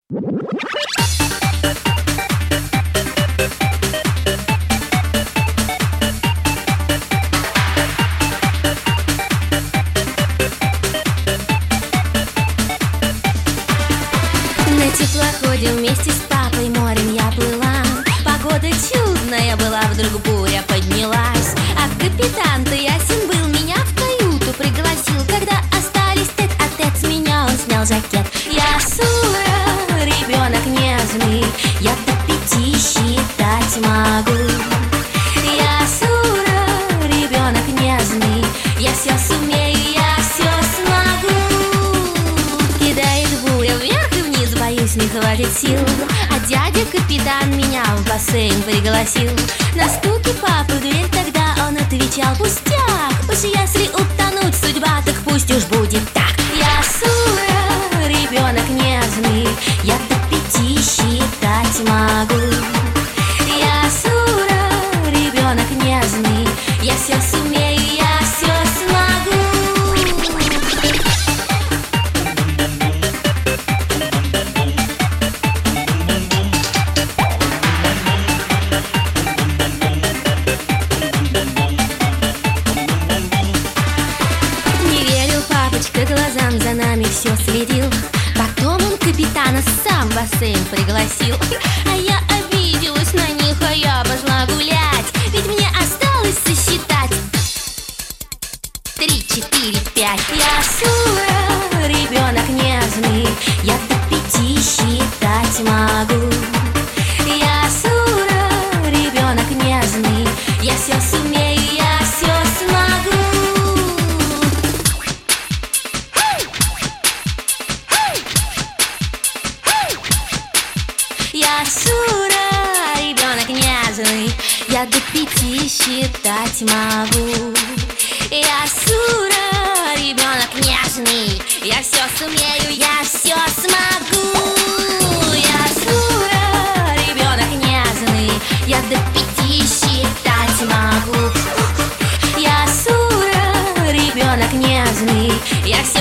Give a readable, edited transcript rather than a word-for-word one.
На теплоходе вместе с папой морем я плыла. Погода чудная была, вдруг буря поднялась. А капитан-то ясен был, меня в каюту пригласил. Когда остались тет-а-тет, с меня он снял жакет. Я Сура, ребенок нежный, я до 5 считать могу. Я Сура, ребенок нежный, я все сумею, я все смогу. Кидает буря вверх и вниз, боюсь, не хватит сил. А дядя капитан меня в бассейн пригласил. На стуки папы в дверь тогда он отвечал: пустяк, уж если утонуть судьба, так пусть уж будет так. Я Сура, ребенок нежный, я до 5 считать могу. Я Сура, ребенок нежный, я все сумею, я все смогу. Не верил папочка глазам, за нами все следил. Потом он капитана сам в бассейн пригласил. А я обиделась на них, а я пошла гулять. Ведь мне осталось сосчитать 3, 4, 5. Я Сура, ребенок нежный, я до 5 считать могу. Я Сура, ребенок нежный, я все сумею, я все смогу. Я Сура, ребенок нежный, я до 5 считать могу. Я Сура, ребенок нежный, я все сумею, я все смогу. Я Сура, ребенок нежный, я до 5 считать могу. Я Сура, ребенок нежный, я все